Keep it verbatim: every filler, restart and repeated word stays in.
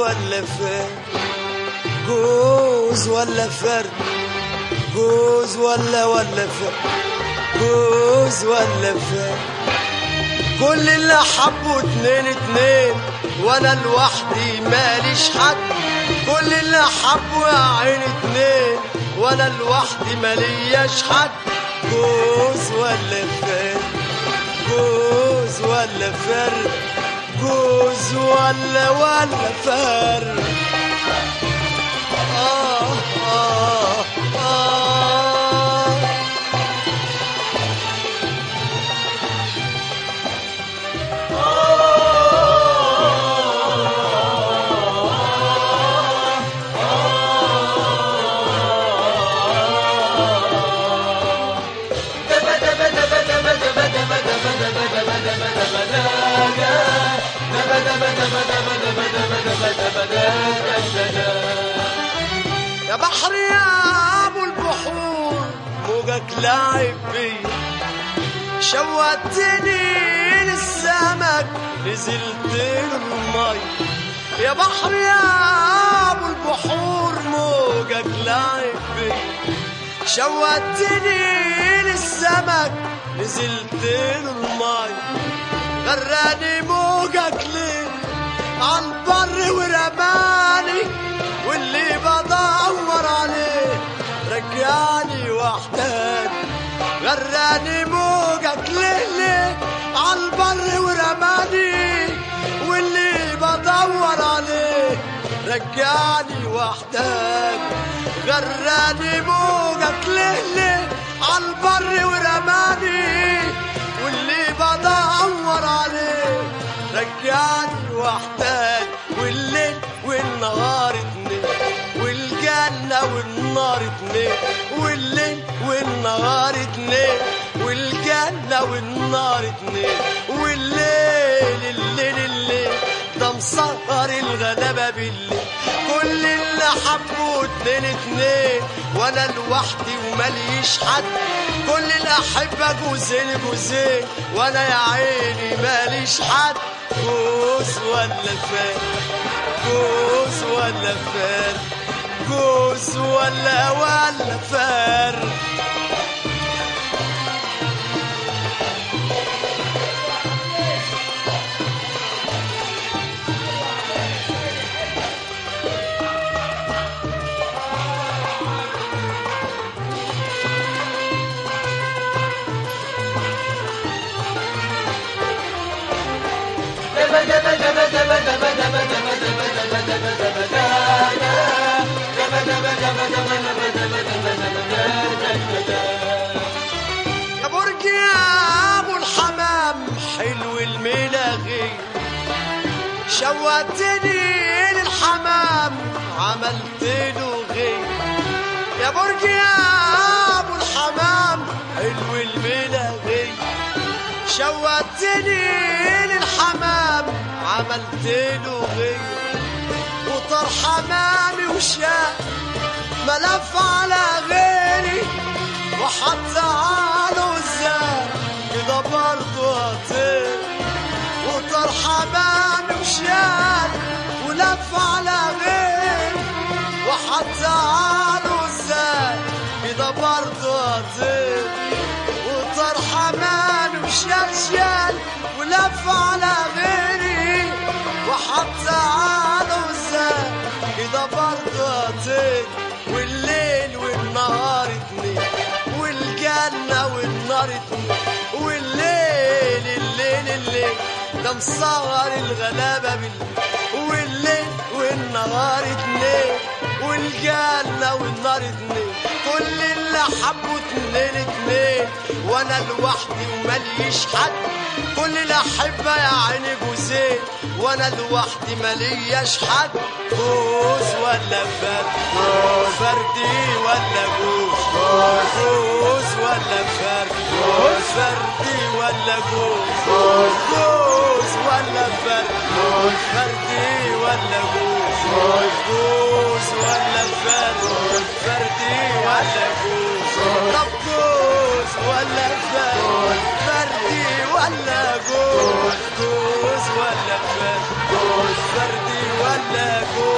ولا فرد، جوز ولا فرد، جوز ولا ولا فرد، جوز ولا فرد. كل اللي حبوا اتنين اتنين وانا لوحدي ماليش حد. كل اللي حبوا يا عين اتنين وانا لوحدي مالياش حد. جوز ولا فرد، جوز ولا فرد، جوز ولا ولا فرد. آه آه آه يا بحر يا ابو البحور موجك لاعب بيا، شوقتني للسمك نزلت له المي. يا بحر يا ابو البحور موجك لاعب بيا، شوقتني للسمك نزلت له المي. غراني موجك ليه عالبر ورماني، واللي بدور عليه رجعني وحداني. غراني موجك ليه ليه عالبر ورماني، واللي بدور عليه رجعني وحداني. غراني موجك ليه ليه عالبر ورماني، واللي بدور عليه رجعني وحداني. والليل والنهار اتنين، والجنة والنار اتنين. والليل والنهار اتنين، والجنة والنار اتنين. والليل الليل الليل ده مسهر الغلابة بالليل. كل اللي حبوا اتنين اتنين وانا لوحدي وماليش حد. كل الأحبة جوزين جوزين وانا يا عيني ماليش حد. جوز ولا فرد، جوز ولا فرد، جوز ولا ولا فرد. يا برج يا ابو الحمام حلو الملاغي، شوقتني للحمام عملت له غي. يا برج يا ابو الحمام حلو الملاغي، شوقتني للحمام عملت له غي. وطار حمامي وشاف ملف على غيري، وحتى على الزاد كده برضه هطير. وطار حمامي وشاف ولف على غيري، وحتى على الزاد كده برضه هطير. وطار حمامي وشاف شال ولف على غيري، وحتى على الزاد كده برضه هطير. والليل والنهار اتنين، والجنة والنار اتنين. والليل الليل الليل ده مسهر الغلابة بالليل. والليل والنهار اتنين، والجنة والنار اتنين. كل اللي حبوا اتنين اتنين وانا لوحدي وماليش حد. كل الأحبة يا عيني جوزين وانا لوحدي مالياش حد. جوز ولا فرد، فردي ولا جوز، جوز ولا فرد، فردي ولا جوز، جوز ولا فرد، فردي ولا جوز، جوز ولا فرد، فردي ولا جوز. طب جوز ولا فرد، فردي ولا جوز، جوز ولا فرد، فردي ولا جوز.